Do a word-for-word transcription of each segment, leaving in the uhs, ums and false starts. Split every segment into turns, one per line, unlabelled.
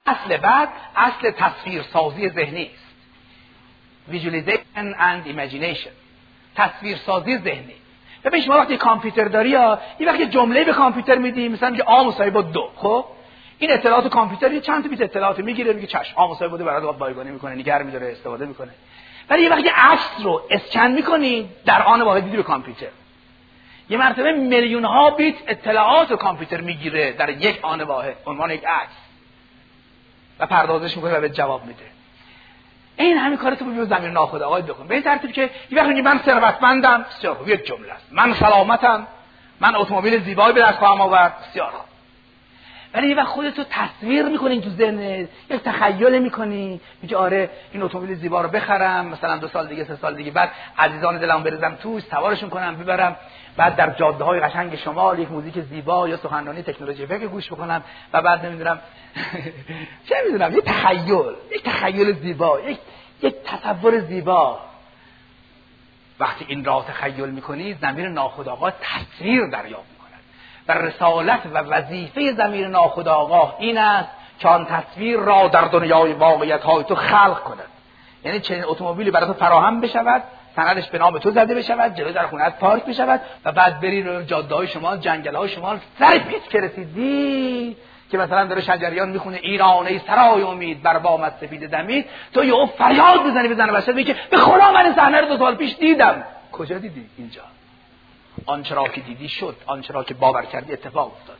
اصل بعد اصل تصویر سازی ذهنی است. visualization and imagination، تصویر سازی ذهنی. ببین شما وقتی کامپیوتر داری یا یه وقتی جمله به کامپیوتر میدی، مثلا میگه آ مساوی با دو، خب این اطلاعات کامپیوتری چند تا بیت اطلاعات میگیره، میگه چشم آ مساوی با دو برات بایگانی میکنه، نگار میداره، استفاده میکنه. ولی یه وقتی عکس رو اسکن میکنی در آن واحد میدی به کامپیوتر، یه مرتبه میلیون ها بیت اطلاعات کامپیوتر میگیره در یک آن واحد عنوان یک عکس و پردازش میکنه و به جواب میده. این همین کارو تو به زمین ناخودآگاه بکن، به این ترتیب که یه وقتی من ثروتمندم، بسیار خوب، یک جمله است، من سلامتم، من اتومبیل زیبایی به دست خواهم آورد، بسیار خوب. ولی یه وقت خودت رو تصویر میکنی تو ذهنت، یک تخیل میکنی، میگی آره این اتومبیل زیبا رو بخرم، مثلا دو سال دیگه سه سال دیگه بعد عزیزان دلم بریزم توش، سوارشون کنم ببرم، بعد در جاده‌های قشنگ شمال یک موزیک زیبا یا سخنرانی تکنولوژی فکر گوش بکنم و بعد نمیدونم چه میدونم، یک تخیل، یک تخیل زیبا، یک یک تصور زیبا. وقتی این را تخیل میکنی، ضمیر ناخودآگاه تصویر دریافت میکند و رسالت و وظیفه ضمیر ناخودآگاه این است که آن تصویر را در دنیای واقعیت های تو خلق کند. یعنی چنین اتومبیلی برای تو فراهم بشود، سندش به نام تو زده بشود، جلوی در خونه‌ات پارک بشود و بعد بری رو جاده‌های شمال، جنگل‌های شمال، سر پیچ که رسیدی که مثلا داره شجریان میخونه ایران ای سرای امید بر بام سفید دمید، تو یهو فریاد بزنی بزنه وسط بگی که به خدا من این صحنه رو دو سال پیش دیدم. کجا دیدی؟ اینجا. آنچه را که دیدی شد، آنچه را که باور کردی اتفاق افتاد.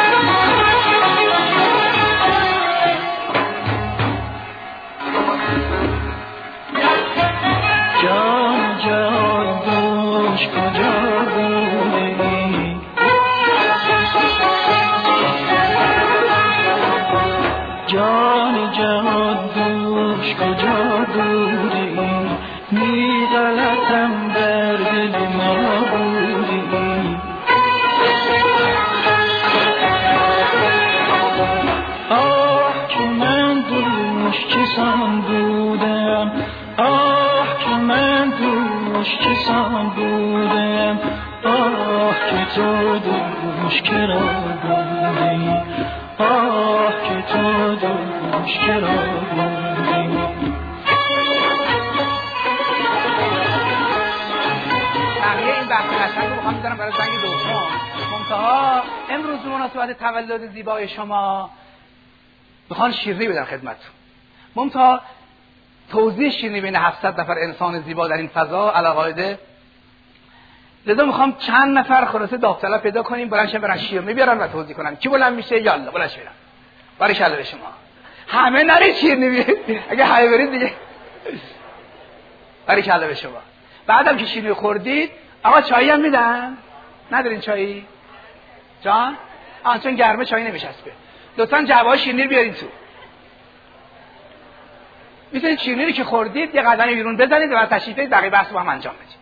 جان جان دوش کجا بودی، جان جان دوش کجا بودی، می غلطم در دل ما بودی. آه که من دوش چسان بودم، آه که من دوش چسان بودم، آه که تو دوش کرا بودی، آه که تو دوش کرا بودی.
بقیه این بحث قشنگ رو بخوام میذارم برای زنگ دوم. منتها امروز به مناسبت تولد زیبای شما میخوان شیرینی بدن خدمتتون. منتها توضیح شیرینی بین هفتصد نفر انسان زیبا در این فضا علاقایده، لذا میخوام چند نفر خلاصه داوطلب پیدا کنیم بلند شن برن شیرینی بیارن و توضیح کنن. کی بلند میشه؟ یالا بلند شید. باریکلا به شما. همه نرید شیرینی بیارید. اگه همه برید دیگه باریکلا به شما. بعدم که شیرینی خوردید، آقا چایی هم میدن؟ ندارین چایی؟ جان؟ آن چون گرمه چایی نمیچسبه. لطفاً جعبه‌های شیرینی رو بیارین تو. میتونید شیرینی رو که خوردید یه قدمی بیرون بزنید و بعد تشریف بدید بقیه بحث با هم انجام بدید.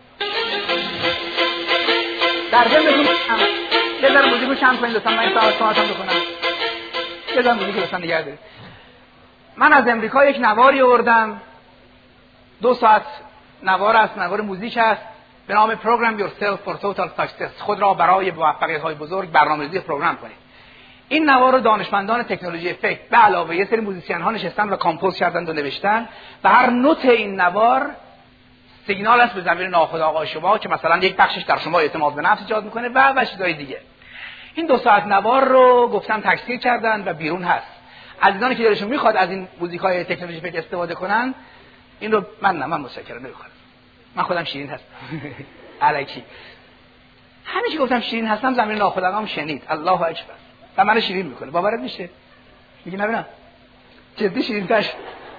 در ضمن بگم یه ذره موزیک رو کم کنید لطفاً، من این ساعت ساعتم بکنم. یه ذره موزیک لطفاً نگه دارید. من از امریکا یک نواری آوردم، دو ساعت نوار است، نوار موزیک است به نام Program Yourself for Total Success. خود را برای موفقیت‌های بزرگ برنامه‌ریزی پروگرام کنید. این نوار رو دانشمندان تکنولوژی افکت به علاوه یه سری موزیسین ها نشستن و کامپوز کردن و نوشتن و هر نوت این نوار سیگنال است به ضمیر ناخودآگاه شما که مثلا یک بخشش در شما اعتماد به نفس ایجاد میکنه و و چیزای دیگه. این دو ساعت نوار رو گفتن تکثیر کردن و بیرون هست. عزیزانی که دلشون میخواد از این موزیکای تکنولوژی افکت استفاده کنن، این رو من نه من متشکرم نمیخوام. من خودم شیرین هستم. الکی. همین که گفتم شیرین هستم ضمیر ناخودآگاهم شنید. الله اکبر. و منو شیرین میکنه. باورت میشه؟ میگه نبینم جدی شیرین تاش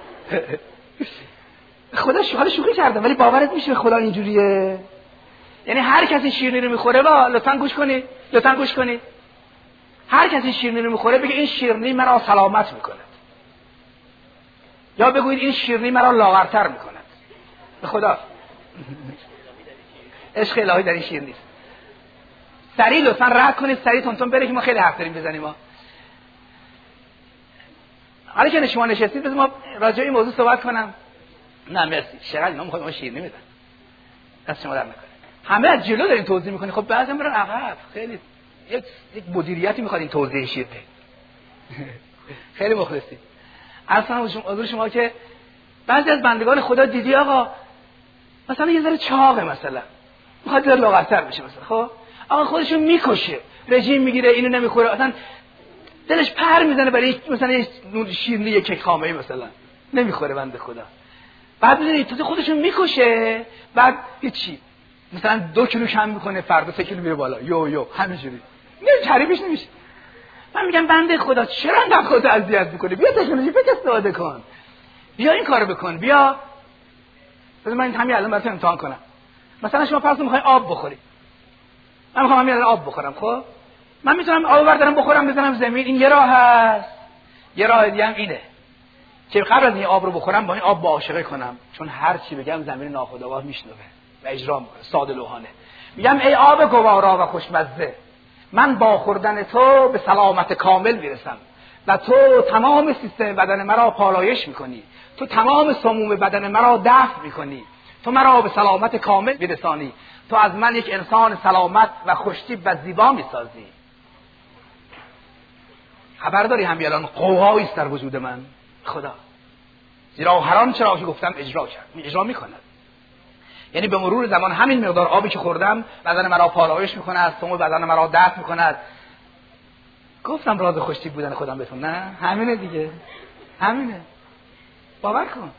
خدا شو حالا شوخی کردم ولی باورت میشه خدا اینجوریه؟ یعنی هر کسی شیرینی رو میخوره با لطفاً گوش کنید، لطفاً گوش کنید. هر کسی شیرینی رو میخوره بگه این شیرینی مرا سلامت میکند، یا بگوید این شیرینی مرا لاغرتر میکند. به خدا عشق الهی در این شیرینی نیست. سریع لطفاً رد کنید، سریع تونتون بره که ما خیلی حرف داریم بزنیم. ما حالا که شما نشستید بذار ما راجع به این موضوع صحبت کنم. نه مرسی، چقدر اینا میخواد ما شیرینی بدن. دست شما در نکنه. همه از جلو دارین توضیح میکنین، خب بعضی برن عقب. خیلی یک یک مدیریتی میخواد این توضیح شیرینی. خیلی مخلصی. اصلا حضور شما که بعضی از بندگان خدا دیدی آقا مثلا یه ذره چاقه، مثلا میخواد در لاغرتر بشه مثلا، خب آقا خودشو میکشه، رژیم میگیره، اینو نمیخوره، اصلا دلش پر میزنه برای مثلا یه شیرینی یک کیک خامه‌ای مثلا نمیخوره بنده خدا. بعد میدونی تو خودشو میکشه، بعد هیچی مثلا دو کیلو کم میکنه، فردا سه کیلو میره بالا، یو یو همینجوری نه تعریفش نمیشه. من میگم بنده خدا چرا انقدر خودت اذیت میکنی؟ بیا تکنولوژی فکر استفاده کن، بیا این کارو بکن، بیا بذار من همین الان برات امتحان کنم. مثلا شما فرض میخوای آب بخوری، من میخوام همین الان آب بخورم، خب من میتونم آب بردارم بخورم بزنم زمین، این یه راه هست. یه راه دیگه هم اینه که قبل از این آب رو بخورم با این آب معاشقه کنم، چون هر چی بگم زمین ناخودآگاه میشنوه و اجرا میکنه. ساده لوحانه میگم ای آب گوارا و خوشمزه، من با خوردن تو به سلامت کامل میرسم و تو تمام سیستم بدن مرا پالایش میکنی، تو تمام سموم بدن مرا دفع میکنی، تو مرا به سلامت کامل میرسانی، تو از من یک انسان سلامت و خوشتیپ و زیبا میسازی. خبر داری همین الان قوایی است در وجود من خدا، زیرا هر آنچه را که گفتم اجرا کرد، اجرا میکند. یعنی به مرور زمان همین مقدار آبی که خوردم بدن مرا پالایش میکند، سموم بدن مرا دفع میکند. گفتم راز خوشتیپ بودن خودم بهتون، نه همینه دیگه، همینه، باور کن.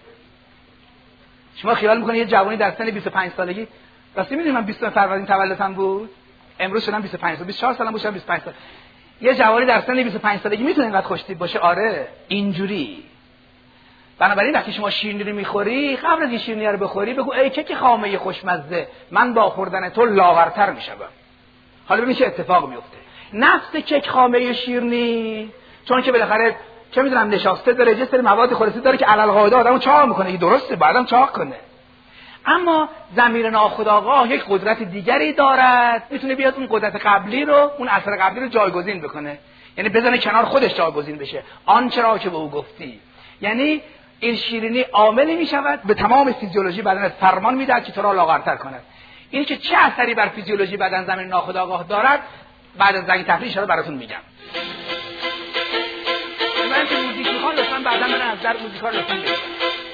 شما خیال میکنید یه جوانی در سن بیست و پنج سالگی، راستی میدونید من بیست فروردین تولدم بود، امروز شدم بیست و پنج سال، بیست و چهار سالم بود شدم بیست و پنج سال. یه جوانی در سن بیست و پنج سالگی میتونه اینقدر خوشتیپ باشه؟ آره اینجوری. بنابراین وقتی شما شیرینی رو میخوری، قبل از این شیرینی رو بخوری بگو ای که خامه خوشمزه، من با خوردن تو لاغرتر میشم. حالا ببین چه اتفاق میفته. نفس کیک خامه شیرینی، چون که بالاخره چه میدونم نشاسته داره، یه سری مواد خالصی داره که علل قاعده آدمو چاق میکنه، این درسته بعدم چاق کنه. اما ضمیر ناخودآگاه یک قدرت دیگری دارد، میتونه بیاد اون قدرت قبلی رو، اون اثر قبلی رو جایگزین بکنه، یعنی بزنه کنار خودش جایگزین بشه آنچه را که به او گفتی. یعنی این شیرینی عاملی میشود به تمام فیزیولوژی بدنت فرمان میدهد که تو را لاغرتر کند. این که چه اثری بر فیزیولوژی بدن ضمیر ناخودآگاه دارد بعد از زنگ تفریح رو براتون میگم. من که موزیک میخوام لطفاً بعدا من از در موزیکا رو لطفاً بگید.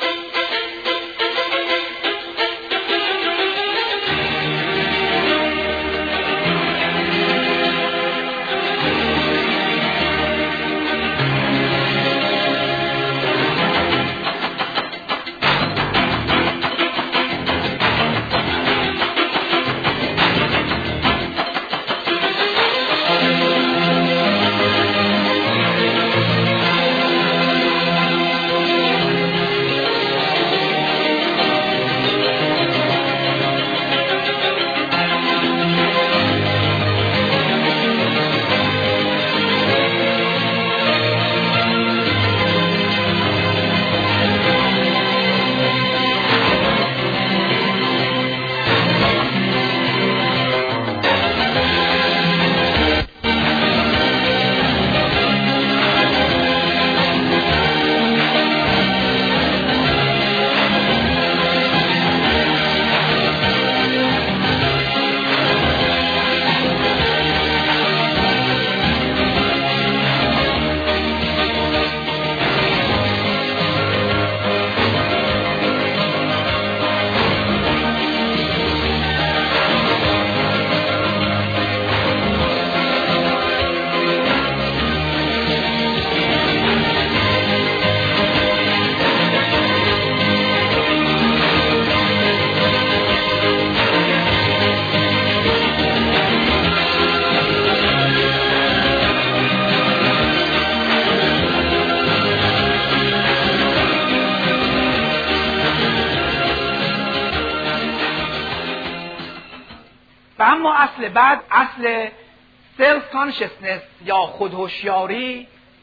و اما اصل بعد، اصل سلف کانشسنس یا خودهوشیاری،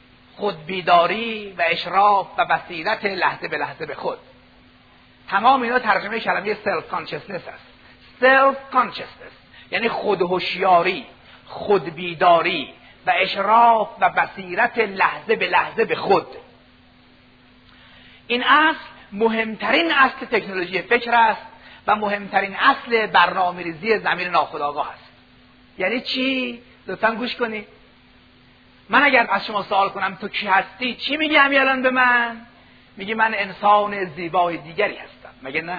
خودبیداری و اشراف و بصیرت لحظه به لحظه به خود. تمام اینا ترجمه کلمه سلف کانشسنس است. سلف کانشسنس یعنی خودهوشیاری، خودبیداری و اشراف و بصیرت لحظه به لحظه به خود. این اصل مهمترین اصل تکنولوژی فکر است و مهمترین اصل برنامه‌ریزی ضمیر ناخودآگاه است. یعنی چی؟ لطفاً گوش کنید. من اگر از شما سوال کنم تو کی هستی، چی میگی همین الان به من؟ میگی من انسان زیبای دیگری هستم. مگه نه؟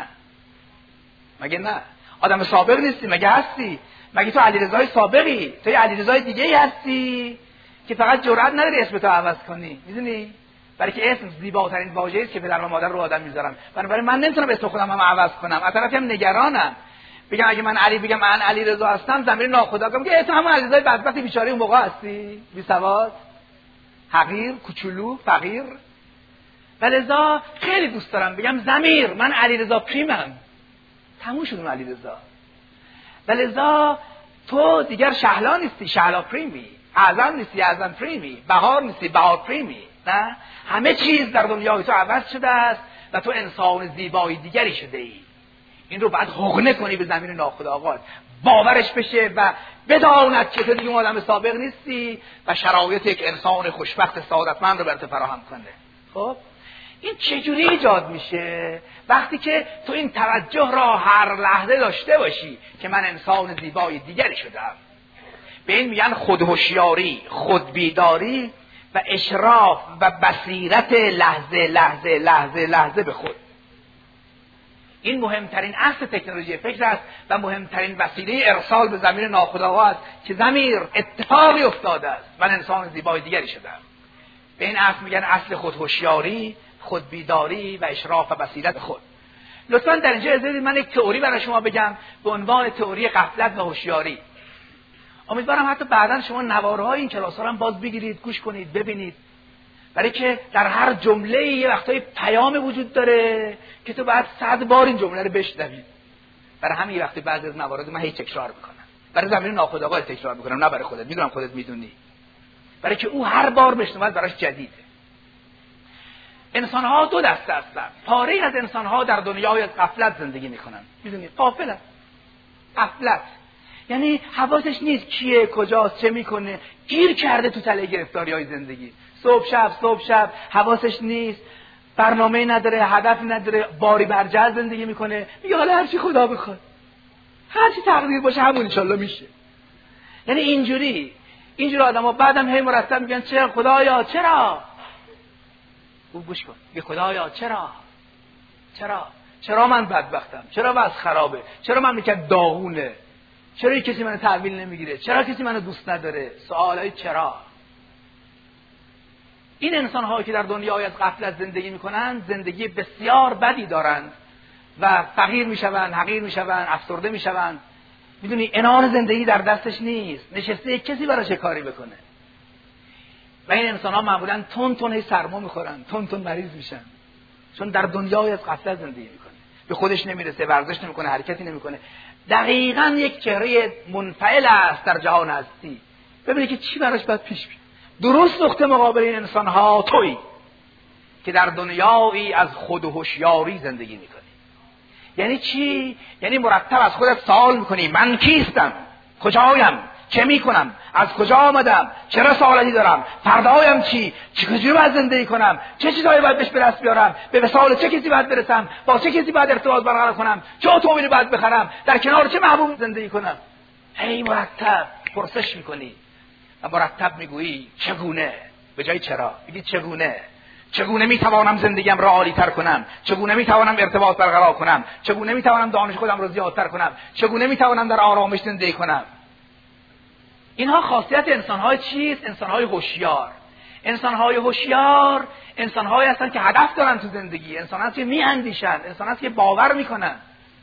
مگه نه؟ آدم سابق نیستی؟ مگه هستی؟ مگه تو علیرضای سابقی؟ تو یه علیرضای دیگه‌ای هستی که فقط جرئت نداری اسم تو عوض کنی. میدونی؟ برای که اسم زیباترین واژه‌ای است که پدر و مادر رو آدم میذارن. بنابراین من نمیتونم اسم خودم هم عوض کنم. از طرفی هم نگرانم. بگم اگه من علی بگم من علیرضا هستم، ضمیر ناخودآگاه میگه تو همون علیرضای بدبخت بیچاره اون موقع هستی، بی سواد، حقیر، کوچولو، فقیر. ولذا خیلی دوست دارم بگم ضمیر من علیرضا پریمم. تموم شد اون علیرضا. ولذا تو دیگر شهلا نیستی، شهلا پریمی. اعظم نیستی، اعظم پریمی. بهار نیستی، بهار پریمی. نه، همه چیز در دنیای تو عوض شده است و تو انسان زیبای دیگری شده ای. این رو باید حقنه کنی به زمین ناخودآگاه، باورش بشه و بداند که تو دیگه آدم سابق نیستی و شرایط یک انسان خوشبخت سعادتمند رو برات فراهم کنه. خب این چجوری ایجاد میشه؟ وقتی که تو این توجه را هر لحظه داشته باشی که من انسان زیبای دیگری شدم. به این میگن خودهوشیاری، خودبیداری و اشراف و بصیرت لحظه لحظه لحظه لحظه به خود. این مهمترین اصل تکنولوژی فکر است و مهمترین وسیله ارسال به ضمیر ناخودآگاه است که ضمیر اتفاقی افتاده است، من انسان زیبای دیگری شدم. به این اصل میگن اصل خودهوشیاری، خودبیداری و اشراف و بصیرت خود. لطفاً در اینجا اجازه بدید من یک تئوری برای شما بگم به عنوان تئوری غفلت و هوشیاری. امیدوارم حتی بعداً شما نوارهای این کلاس‌ها رو هم باز بگیرید، گوش کنید، ببینید. برای که در هر جمله یه وقتای پیام وجود داره که تو باید صد بار این جمله رو بشنوی. برای همین وقتی بعضی از موارد من هی تکرار میکنم. برای زمین ناخودآگاه تکرار میکنم، نه برای خودت. میدونم خودت میدونی. برای که او هر بار بشنوه براش جدیده. انسان‌ها دو دسته هستند. پاره از انسان‌ها در دنیای غفلت زندگی میکنن. میدونی؟ غافلن. غفلت یعنی حواسش نیست کیه، کجاست، چه میکنه، گیر کرده تو تله گرفتاری‌های زندگی. صبح شب صبح شب حواسش نیست، برنامه نداره، هدف نداره، باری برجه زندگی میکنه. میگه حالا هر چی خدا بخواد، هر چی تقدیر باشه همون ان شاءالله میشه. یعنی اینجوری اینجوری آدم‌ها بعدم هی مرتب میگن چرا خدایا چرا؟ خوب گوش کن. میگه خدایا چرا؟ چرا؟ چرا من بدبختم؟ چرا وضع خرابه؟ چرا مملکت داغونه؟ چرا کسی منو تحویل نمیگیره؟ چرا کسی منو دوست نداره؟ سوالای چرا. این انسان‌هایی که در دنیای از غفلت زندگی میکنن زندگی بسیار بدی دارند و فقیر میشوند، حقیر میشوند، افسرده میشوند. میدونی عنان زندگی در دستش نیست، نشسته کسی براش کاری بکنه. و این انسان‌ها معمولاً تون تون سرما میخورن، تون تون مریض میشن، چون در دنیای از غفلت زندگی میکنه. به خودش نمیرسه، ورزش نمیکنه، حرکتی نمیکنه. دقیقاً یک چهره منفعل است در جهان هستی. ببینید که چی براش باید پیش بیاد. درست نقطه مقابل این انسان‌ها تویی که در دنیایی از خود و هوشیاری زندگی میکنی. یعنی چی؟ یعنی مرتب از خودت سوال میکنی من کیستم؟ کجایم؟ چه میکنم؟ از کجا آمدم؟ چرا سوالاتی دارم؟ فردایم چی؟ چجوری باید زندگی کنم؟ چه چیزایی باید بهش به دست بیارم؟ به وصال چه کسی باید برسم؟ با چه کسی باید ارتباط برقرار کنم؟ چه اتومبیلی باید بخرم؟ در کنار چه محبوب زندگی کنم؟ هی مرتب پرسش میکنی و مرتب میگویی چگونه؟ به جای چرا میگی چگونه؟ چگونه میتوانم زندگیم را عالی‌تر کنم؟ چگونه میتوانم ارتباط برقرار کنم؟ چگونه میتوانم دانش خودم را زیادتر کنم؟ چگونه میتوانم در آرامش زندگی کنم؟ اینها خاصیت انسان‌های چیست؟ انسان‌های هوشیار. انسان‌های هوشیار انسان‌هایی هستند که هدف دارن تو زندگی، انسان‌هایی که می‌اندیشن، انسان‌هایی که باور میکنن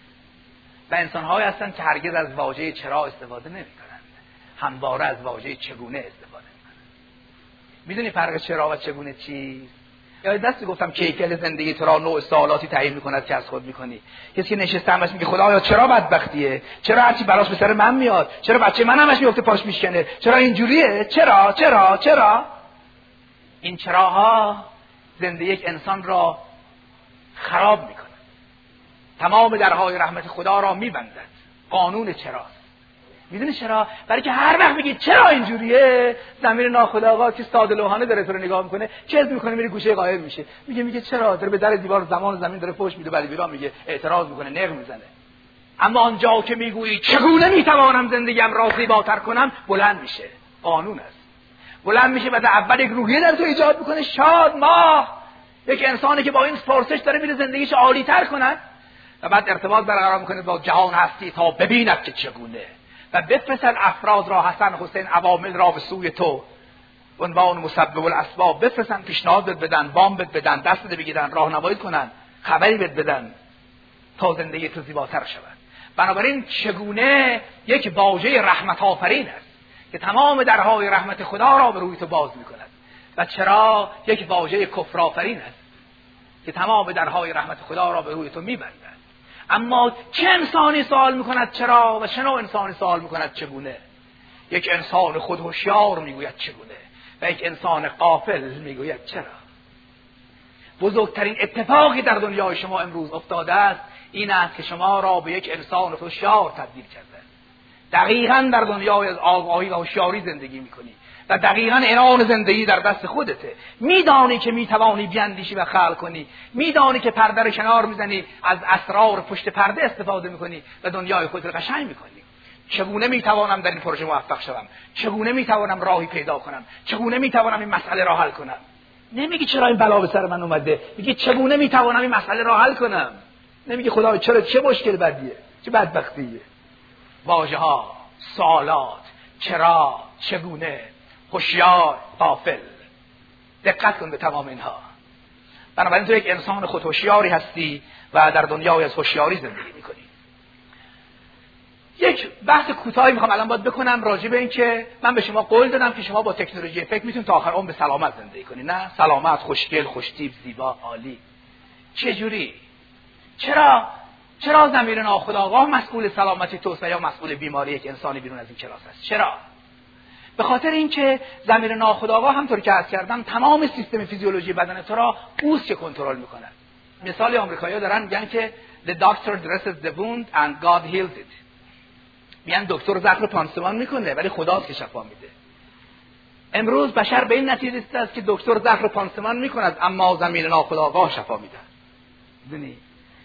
و انسان‌هایی هستند که هرگز از واژه چرا استفاده نمی‌کنند، همواره از واژه چگونه استفاده می‌کنند. میدونی فرق چرا و چگونه چیست؟ یا دستی گفتم که هیکل زندگی تو را نوع سوالاتی تعیین می‌کند که از خود می‌کنی. کسی که نشسته همش میگه خدایا چرا بدبختیه؟ چرا هرچی براش به سر من میاد؟ چرا بچه من همش میفته پاش میشکنه؟ چرا اینجوریه؟ چرا؟ چرا؟ چرا؟ این چراها زندگی یک انسان را خراب می‌کند. تمام درهای رحمت خدا را می‌بندد. قانون چراست. میدونی چرا؟ برای که هر وقت میگی چرا اینجوریه، ضمیر ناخودآگاه که ساده لوحانه داره تو رو نگاه میکنه، چرت میکنه، میره گوشه غایب میشه. میگه میگه چرا؟ داره به در دیوار زمان و زمین داره فحش میده، بعد بیرا میگه اعتراض میکنه، نق میزنه. اما آنجا که میگویی چگونه میتوانم زندگیم را زیباتر کنم، بلند میشه. قانون است. بلند میشه و در اول یک روحیه در تو ایجاد میکنه، شاد ماه، یک انسانی که با این پرسش داره میره زندگیش عالی تر کنه و بعد ارتباط برقرار میکنه با جهان هستی تا ببیند که چگونه و بفرستد افراد را، حسن حسین عوامل را به سوی تو، عنوان مسبب الاسباب بفرستن، پیشنهاد بد بدن، وام بد بدن، دست بده بگیرن، راهنمایی کنن، خبری بد بدن تا زندگی تو زیباتر شود. بنابراین چگونه یک واژه رحمت آفرین است که تمام درهای رحمت خدا را به روی تو باز میکند و چرا یک واژه کفر آفرین است که تمام درهای رحمت خدا را به روی تو میبندد. اما چه انسانی سوال میکند چرا و چه نوع انسانی سوال میکند چگونه؟ یک انسان خود هوشیار میگوید چگونه و یک انسان غافل میگوید چرا. بزرگترین اتفاقی در دنیای شما امروز افتاده است این است که شما را به یک انسان هوشیار تبدیل کرده. دقیقاً در دنیای از آگاهی و هوشیاری زندگی میکنی و دقیقاً عنوان زندگی در دست خودته. میدانی که میتوانی بیاندیشی و خلق کنی، میدانی که پرده رو کنار میزنی، از اسرار پشت پرده استفاده میکنی و دنیای خود رو قشنگ میکنی. چگونه میتوانم در این پروژه موفق شوم؟ چگونه میتوانم راهی پیدا کنم؟ چگونه میتوانم این مسئله را حل کنم؟ نمیگی چرا این بلا به سر من اومده، میگی چگونه میتوانم این مسئله را حل کنم. نمیگی خدا چرا، چه مشکل بدیه، چه بدبختیه. واژه‌ها، سوالات، چرا، چگونه، هوشیار، غافل. دقت کن به تمام اینها. بنابراین تو یک انسان خود هوشیاری هستی و در دنیای از هوشیاری زندگی میکنی. یک بحث کوتاهی میخوام الان باید بکنم راجع به این که من به شما قول دادم که شما با تکنولوژی فکر میتونید تا آخر عمر به سلامت زندگی کنید. نه، سلامت، خوشگل، خوشتیپ، زیبا، عالی. چه جوری؟ چرا چرا ضمیر ناخودآگاه مسئول سلامتی توست یا مسئول بیماری یک انسانی بیرون از این کلاس است؟ چرا؟ به خاطر اینکه ضمیر ناخودآگاه همونطور که عرض کردم تمام سیستم فیزیولوژی بدن تو را اوست که کنترل میکنه. مثال آمریکایی‌ها دارن میگن که the doctor dresses the wound and God heals it. میگن دکتر زخم پانسمان میکنه ولی خداست که شفا میده. امروز بشر به این نتیجه رسیده است که دکتر زخم پانسمان میکند اما ضمیر ناخودآگاه شفا میده. میدونی؟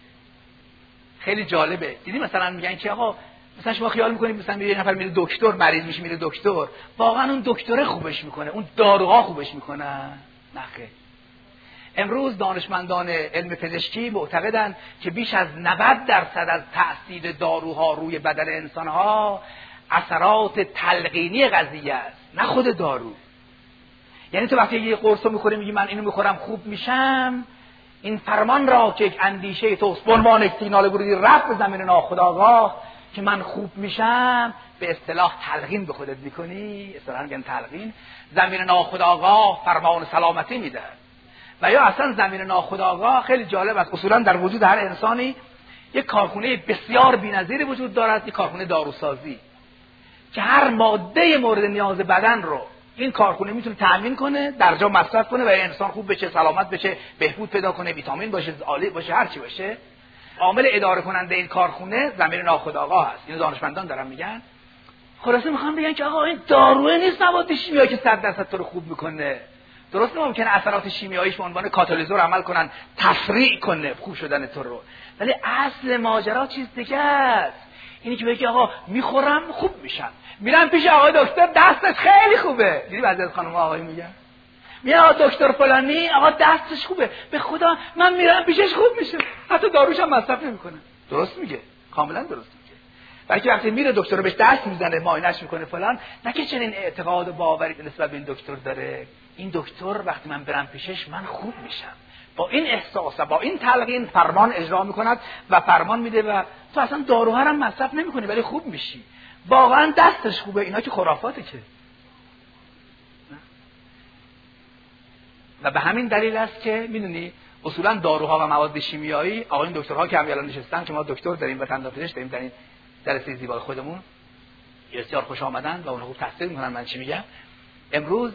خیلی جالبه. دیدی مثلا میگن که آقا مثلا شما خیال میکنید مثلا یه نفر میره دکتر، مریض میشه میره دکتر، واقعا اون دکتره خوبش میکنه، اون داروها خوبش میکنن؟ نه خیر. امروز دانشمندان علم پزشکی معتقدند که بیش از نود درصد از تأثیر داروها روی بدن انسانها اثرات تلقینی قضیه است، نه خود دارو. یعنی تو وقتی یه قرص رو میخوری میگی من اینو میخورم خوب میشم، این فرمان را که یک اندیشه توست به عنوان یک سیگنال ورودی رفت به زمین ناخودآگاه که من خوب میشم، به اصطلاح تلقین به خودت میکنی، اصطلاحاً میگن تلقین. زمین ناخودآگاه فرمان سلامتی میده. و یا اصلا زمین ناخودآگاه خیلی جالب است، اصولا در وجود هر انسانی یک کارخونه بسیار بی‌نظیری وجود دارد، یک کارخونه داروسازی که هر ماده مورد نیاز بدن رو این کارخونه میتونه تامین کنه، در جا مصرف کنه و انسان خوب بشه، سلامت بشه، بهبود پیدا کنه، ویتامین باشه، عالی باشه، هر چی باشه. عامل اداره کننده این کارخونه زمین ناخودآگاه است. اینو دانشمندان دارن میگن. خلاصه میخوام بگن که آقا این داروه نیست مواد شیمیایی که صد درصد تو رو خوب میکنه. درست ممکنه اثرات شیمیاییش به عنوان کاتالیزور عمل کنن، تسریع کنه خوب شدن تو رو، ولی اصل ماجرا چیز دیگه است. اینی که بگی آقا میخورم خوب میشم، میرم پیش آقای دکتر دستش خیلی خوبه. دیدی بعضی از خانم‌ها آقای میگن میگن آقا دکتر فلانی آقا دستش خوبه، به خدا من میرم پیشش خوب میشه، حتی داروش هم مصرف نمیکنه. درست میگه، کاملا درست میگه. برای که وقتی میره دکتر رو بهش دست میزنه، معاینش میکنه فلان، نه که چنین اعتقاد و باوری نسبت به این دکتر داره. این دکتر وقتی من برم پیشش من خوب میشم، با این احساس و با این تلقین فرمان اجرا میکند و فرمان میده و تو اصلا داروها هم مصرف نمیکنی ولی خوب میشی. واقعا دستش خوبه. اینا که خرافاته که. و به همین دلیل است که میدونی اصولا داروها و مواد شیمیایی، آقا این دکترها که هم الان نشستن که ما دکتر داریم و دندانپزشک داریم در این جلسه زیبای خودمون، بسیار خوش آمدن و اونها خوب تفسیر میکنن من چی میگم. امروز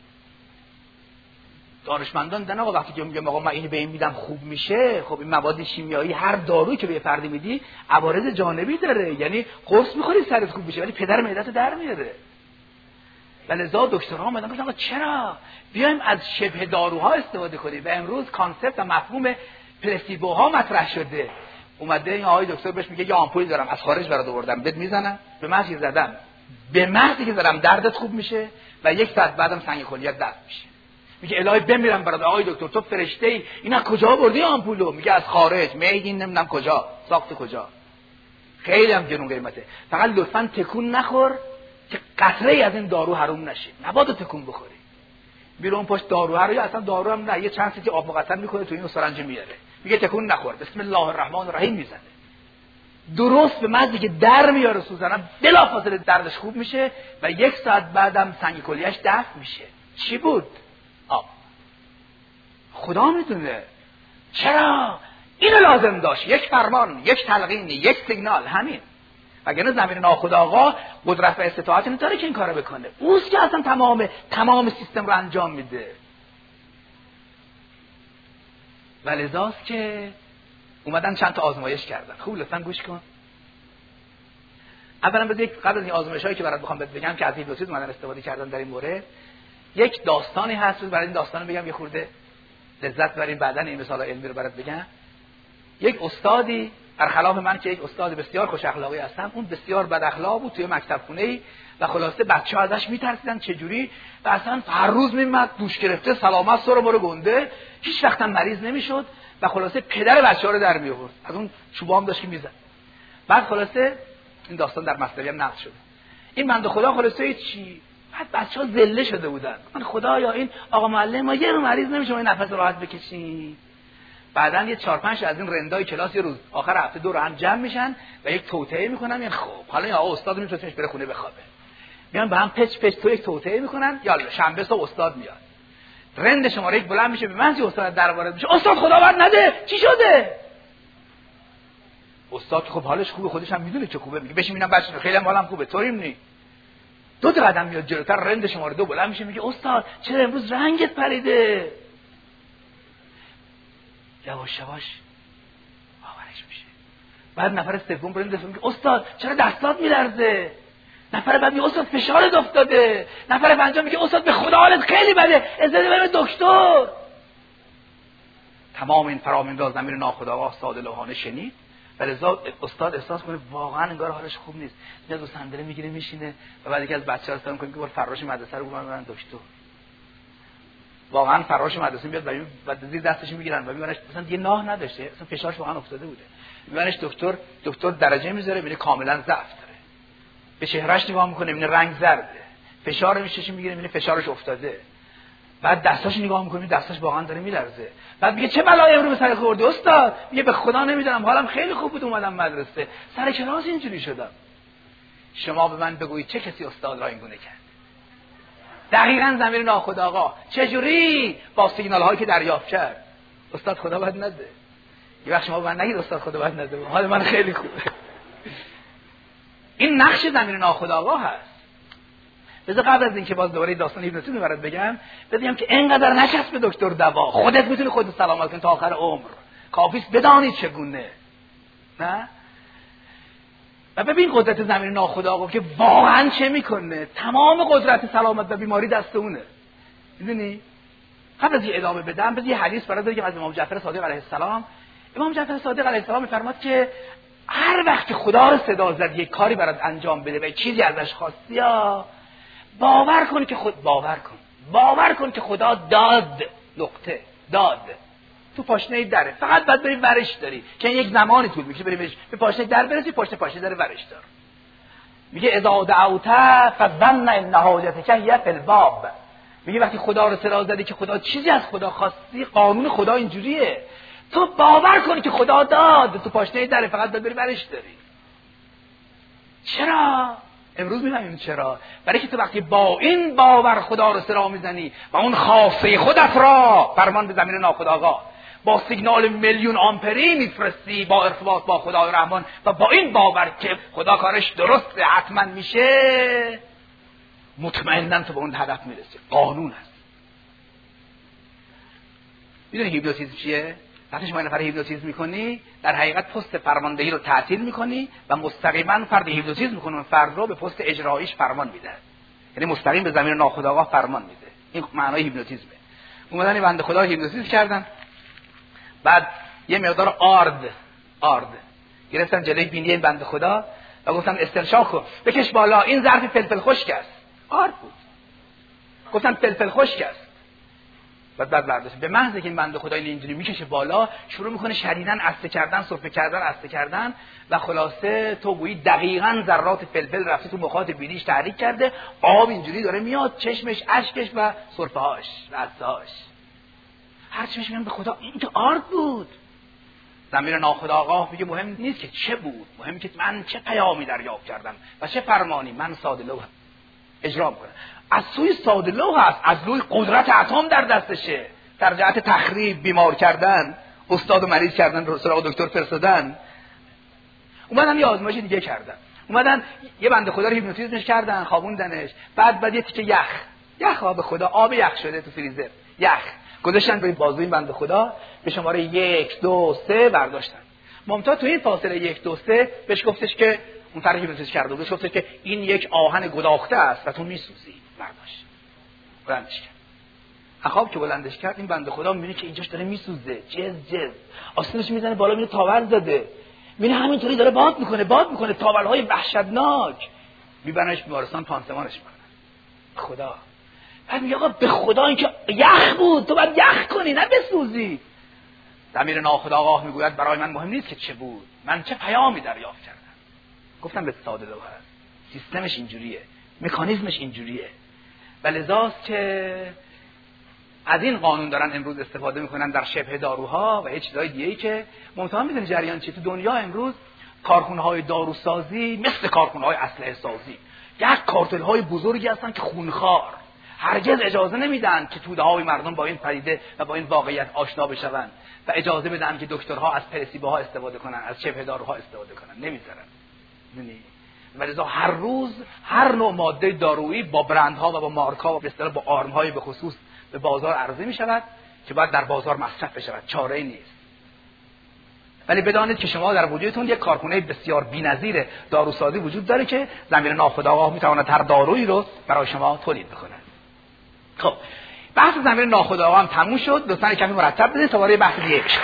دانشمندان دارن آقا وقتی که میگم آقا من اینو به این میدم خوب میشه، خب این مواد شیمیایی هر دارویی که به فردی میدی عوارض جانبی داره، یعنی قرص میخوری سرت خوب میشه ولی پدر معده‌تو در میاره. ولذا دکترها اومدن گفتن آقا چرا بیایم از شبه داروها استفاده کنیم و امروز کانسپت و مفهوم پلاسیبوها مطرح شده. اومده این آقای دکتر بهش میگه یه آمپول دارم از خارج برات آوردم بهت میزنم، به من چیز زدم به محضی که دارم دردت خوب میشه و یک ساعت بعدم سنگ کلیت دفع میشه. میگه الهی بمیرم برات آقای دکتر، تو فرشته ای، اینا کجا بردی آمپولو؟ میگه از خارج، میدین نمیدونم کجا، ساخت کجا. خیلی هم گرون قیمته. فقط لطفاً تکون نخور که قطره ای از این دارو حروم نشه. نباید تکون بخوری. میره اون پشت دارو رو، یا اصلا دارو هم نه، یه چند سیتی آب مقطر میکنه تو این سرنج میاره. میگه تکون نخور، بسم الله الرحمن الرحیم میزنه. درست به مزی که در میاره سوزنم، بلافاصله دردش خوب میشه و یک ساعت بعدم سنگ کلیه‌اش دفع میشه. چی بود؟ آب. خدا میدونه. چرا؟ اینو لازم داشت. یک فرمان، یک تلقین، یک سیگنال، همین. وگرنه زمین ناخودآگاه قدرت و استطاعت نداره که این کارو بکنه. اوست که اصلا تمام تمام سیستم رو انجام میده. ولذاست که اومدن چند تا آزمایش کردن. خوب لطفاً گوش کن. اولا بذار یک قبل از این آزمایشایی که برات بخوام بهت بگم که از هیپنوتیزم اومدن استفاده کردن در این مورد، یک داستانی هست. برای این داستانو بگم یه خورده لذت ببرین، بعدن این مثال علمی رو برات بگم. یک استادی برخلاف من که یک استاد بسیار خوش اخلاقی هستم، اون بسیار بد اخلاق بود توی مکتب خونه‌ای و خلاصه بچه‌ها ازش میترسیدن چجوری و اصلا هر روز میومد دوش گرفته سلامت سر برو گنده، هیچ وقت هم مریض نمیشد و خلاصه پدر بچه‌ها رو در می آورد. از اون چوبام داشت که میزد. بعد خلاصه این داستان در مصدری هم نقل شده. این بنده خدا خلاصه چی؟ بعد بچه‌ها ذله شده بودن. من خدایا این آقا معلم ما یه رو مریض نمیشه، ما نفس راحت بکشیم. بعدن یه چهار پنج از این رندای کلاس یه روز آخر هفته دور هم جمع میشن و یک توطئه میکنن. یعنی خب حالا این آقا استاد میتونهش بره خونه بخوابه. میان با هم پچ پچ تو یک توطئه میکنن. یالا شنبه صبح استاد میاد. رند شماره یک بلند میشه، به من چی استاد در وارد میشه. استاد خداوند نده. چی شده؟ استاد خب حالش خوبه، خودش هم میدونه که خوبه. میگه بشین ببینم بچه‌ها خیلی هم حالم خوبه. طوریم نی. دو تا قدم میاد جلوتر، رند شماره دو بلند میشه میگه استاد چرا امروز رنگت پریده؟ یواش یواش باورش میشه. بعد نفر سوم بریم دست میگه استاد چرا دستات میلرزه؟ نفر بعد میگه استاد فشارت افتاده. نفر پنجم میگه استاد به خدا حالت خیلی بده، اجازه بده دکتر. تمام این فرامین را زمین ناخودآگاه ساده لوحانه شنید و لذا استاد احساس کنه واقعا انگار حالش خوب نیست. میاد رو صندلی میگیره میشینه و بعد یکی از بچه‌ها استاد میگه که برو فراش مدرسه رو ببرن دکتر. واقعا فراش مدرسه میاد و بعد زیر دستش میگیرن و میبرنش، مثلا دیگه ناه نداشته، اصلا فشارش واقعا افتاده بوده. میبرنش دکتر، دکتر درجه میذاره، میبینه کاملا ضعف داره. به چهرهش نگاه میکنه، میبینه رنگ زرده. فشار میشه میگیره، میبینه فشارش افتاده. بعد دستاش نگاه میکنه، دستاش واقعا داره میلرزه. بعد میگه چه بلایی امروز به سر خورده استاد؟ میگه به خدا نمیدونم، حالم خیلی خوب بود اومدم مدرسه، سر کلاس اینجوری شدم. شما به من بگویید چه کسی استاد را اینگونه کرد؟ دقیقاً ضمیر ناخودآگاه چجوری با سیگنال هایی که دریافت کرد استاد خدا بد نده. یه وقت شما به من نگید استاد خدا بد نده، حال من خیلی خوبه. این نقش ضمیر ناخودآگاه هست. بذار قبل از اینکه باز دوباره داستان هیپنوتیزم برات بگم، بگم که اینقدر نچسب به دکتر دوا، خودت میتونی خودت سلامت کنی تا آخر عمر. کافیست بدانی چگونه. نه؟ و ببین قدرت زمین ناخودآگاه که واقعا چه میکنه. تمام قدرت سلامت و بیماری دست اونه. میدونی؟ قبل از این ادامه بدم، بذار یه حدیث برات بگم از امام جعفر صادق علیه السلام. امام جعفر صادق علیه السلام میفرماد که هر وقت که خدا رو صدا زد یک کاری برات انجام بده و چیزی ازش خواستی، یا باور کن که خود باور کن باور کن که خدا داد، نقطه داد تو پاشنه دره، فقط باید بری ورش داری که یک زمانی طول میکشه بری برش به پاشنه در برسی، پشت پاشنه در ورش دار. میگه اذا دعوت فظن ان حاجتک هی فی الباب. میگه وقتی خدا رو صدا زدی که خدا چیزی از خدا خواستی، قانون خدا اینجوریه، تو باور کنی که خدا داد تو پاشنه دره، فقط باید بری ورش داری. چرا؟ امروز می‌فهمیم چرا. برای که تو وقتی با این باور خدا رو صدا میزنی و اون خاصه خودت را فرمان به زمین ناخودآگاه با سیگنال میلیون آمپری میفرستی، با ارتباط با خدای رحمان و با این باور که خدا کارش درسته حتما میشه، مطمئناً تو به اون هدف میرسی. قانون هست. میدونی هیپنوتیزم چیه؟ وقتی شما این نفر هیپنوتیزم میکنی، در حقیقت پست فرماندهی رو تعطیل میکنی و مستقیما فرد هیپنوتیزم میکنه، فرد رو به پست اجراییش فرمان میده. یعنی مستقیم به زمین ناخودآگاه فرمان میده. این معنای هیپنوتیزمه. اومدن این بنده خدا رو هیپنوتیزم کردن، بعد یه مقدار آرد آرد گرفتن جلوی بینی این بنده خدا و گفتم استنشاق کن، بکش بالا، این ظرف فلفل خشک است. آرد بود. گفتم فلفل خشک است. بعد بعد برداشت. به محض که این بنده خدا این اینجوری میکشه بالا، شروع میکنه شدیداً عسته کردن، سرفه کردن، عسته کردن و خلاصه تو گویی دقیقاً ذرات فلفل رفته تو مخاط بینیش تحریک کرده، آب اینجوری داره میاد، چشمش، اشکش و سرفه هاش و عسته هاش. هر چیش میگم به خدا این که آرد بود. ضمیر ناخودآگاه میگه مهم نیست که چه بود، مهم که من چه پیامی دریافت کردم و چه فرمانی من ساده لوح اجرا کنم. از سوی ساده لوح هست، از روی قدرت اتم در دستشه، در جهت تخریب، بیمار کردن، استاد و مریض کردن، رو سراغ دکتر فرستادن. اومدن یه آزمایش دیگه کردن، اومدن یه بنده خدا رو هیپنوتیزمش کردن، خوابوندنش، بعد بعد یه تیکه یخ یخ آب خدا، آب یخ شده تو فریزر، یخ گذاشتن روی بازوی بنده خدا، به شماره یک دو سه برداشتن. ممتاز تو این فاصله یک دو سه بهش گفتش که اون طرحی بهش کرده بهش گفتش که این یک آهن گداخته است و تو میسوزی. برداشت بلندش کرد. خواب که بلندش کرد این بنده خدا میبینه که اینجاش داره میسوزه، جز جز آستینش میزنه بالا، میبینه تاول زده، میبینه همینطوری داره باد میکنه باد میکنه تاولهای وحشتناک. میبرنش بیمارستان، پانسمانش میکنن. خدا بعد میگه آقا به خدا این که یخ بود، تو باید یخ کنی نه بسوزی. ضمیر ناخودآگاه میگوید برای من مهم نیست که چه بود، من چه پیامی دریافت کردم. گفتم به ساده لوح هست، سیستمش اینجوریه، مکانیزمش اینجوریه. و لذاست که از این قانون دارن امروز استفاده میکنن در شبه داروها و هیچ چیزای دیگه‌ای که ممتاز میدونی جریان چیه. تو دنیا امروز کارخونه‌های داروسازی مثل کارخونه‌های اسلحه سازی یک کارتل‌های بزرگی هستن که خونخوار، هرگز اجازه نمیدن که توده‌های مردم با این پدیده و با این واقعیت آشنا بشوند و اجازه بدن که دکترها از پلسیبوها استفاده کنن، از شبه داروها استفاده کنن، نمیذارن. میدونی؟ ولذا هر روز هر نوع ماده دارویی با برندها و با مارک‌ها و به اصطلاح با آرم‌های به خصوص به بازار عرضه می‌شود که باید در بازار مصرف بشود، چاره‌ای نیست. ولی بدانید که شما در وجودتون یک کارخانه بسیار بی‌نظیر داروسازی وجود داره که ضمیر ناخودآگاه می‌تواند هر دارویی رو برای شما تولید بکنه. خب بحث ضمیر ناخودآگاه هم تموم شد. لطفاً کمی مرتب بدید تا وارد بحث دیگه بشیم.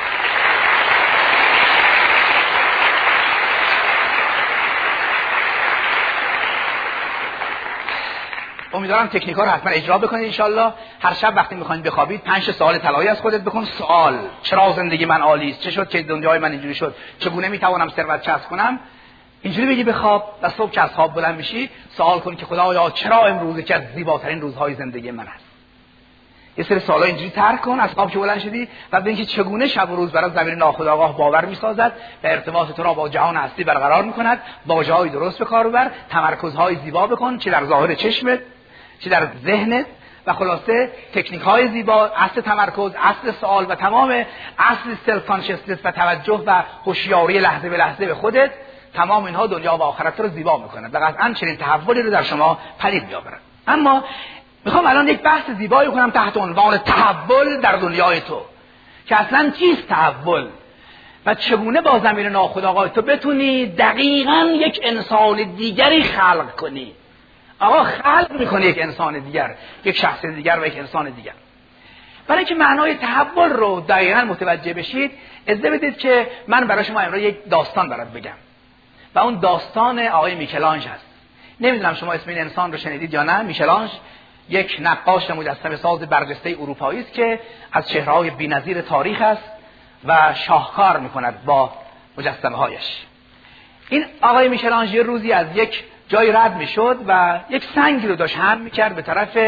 امیدوارم تکنیک‌ها رو حتما اجرا بکنید ان شاءالله. هر شب وقتی می‌خواید بخوابید پنج سوال طلایی از خودت بکن. سوال: چرا زندگی من عالی است؟ چه شد که دنیای من اینجوری شد؟ چگونه می‌توانم ثروت کسب کنم؟ اینجوری بگی بخواب و صبح که از خواب بلند میشی سوال کن که خدایا چرا امروز که از زیباترین روزهای زندگی من است؟ یه سری سوالا اینجوری طرح کن از خواب که بلند شدی و ببین که چگونه شب و روز برات ضمیر ناخودآگاه باور می‌سازد و ارتباط تو را با جهان هستی برقرار می‌کند. واژه‌های درست به کار ببر، تمرکزهای زیبا بکن، چه در ظاهر چشمت چه در ذهنت، و خلاصه تکنیک های زیبا، اصل تمرکز، اصل سوال و تمام اصل سلف کانشسنس و توجه و هوشیاری لحظه به لحظه به خودت، تمام اینها دنیا و آخرت رو زیبا میکنه و قطعاً چنین تحولی رو در شما پدید میآورد. اما میخوام الان یک بحث زیبایی کنم تحت عنوان تحول در دنیای تو، که اصلا چیست تحول و چگونه با ضمیر ناخودآگاه تو بتونی دقیقاً یک انسان دیگری خلق کنی. آقا خلق میکنه یک انسان دیگر، یک شخص دیگر و یک انسان دیگر. برای اینکه معنای تحول رو دقیقاً متوجه بشید اجازه بدید که من برای شما امروز یک داستان برات بگم و اون داستان آقای میکلانژ هست. نمیدونم شما اسم این انسان رو شنیدید یا نه. میکلانژ یک نقاش مجسمه ساز برجسته اروپایی است که از چهره‌های بی‌نظیر تاریخ است و شاهکار میکند با مجسمه هایش. این آقای میکلانژ یه روزی از یک جای رد میشد و یک سنگی رو داشت حمل میکرد به طرف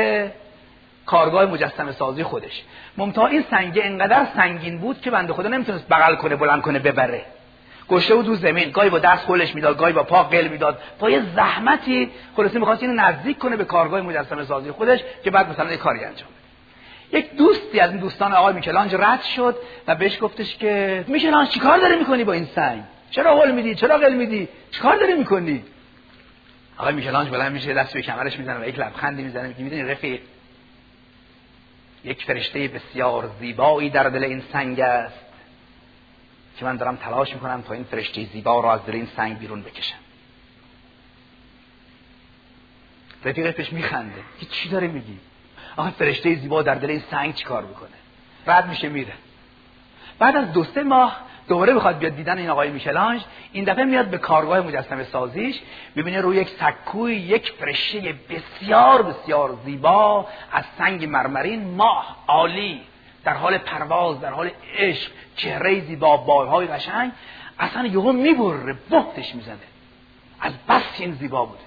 کارگاه مجسمه سازی خودش. ممتاز این سنگ انقدر سنگین بود که بنده خدا نمیتونست بغل کنه، بلند کنه، ببره. گشته بود رو زمین، گاهی با دست خلش میداد، گاهی با پا قل میداد. با یه زحمتی خلاصه می‌خواست اینو نزدیک کنه به کارگاه مجسمه سازی خودش که بعد مثلا یه کاری انجام بده. یک دوستی از این دوستان آقای میکلانژ رد شد و بهش گفتش که میکلانژ چیکار داری می‌کنی با این سنگ؟ چرا قل میدی؟ چرا قل میدی؟ چیکار داری می‌کنی؟ آقای میکلانژ بلند میشه، دست به کمرش میزنه و یک لبخندی میزنه، میگه میدونی رفیق، یک فرشته بسیار زیبایی در دل این سنگ است که من دارم تلاش میکنم تا این فرشته زیبا رو از دل این سنگ بیرون بکشم. رفیقش بهش میخنده که چی داره میگی؟ آخه فرشته زیبا در دل این سنگ چیکار میکنه؟ بعد میشه میره. بعد از دو سه ماه دوباره بخواد بیاد دیدن این آقای میکلانژ، این دفعه میاد به کارگاه مجسمه سازیش، میبینه روی یک سکوی یک فرشته بسیار بسیار زیبا از سنگ مرمرین، ماه عالی، در حال پرواز، در حال عشق، چهره زیبا، بالهای قشنگ، اصلا یهو میبره، بهتش میزنه از بس این زیبا بوده.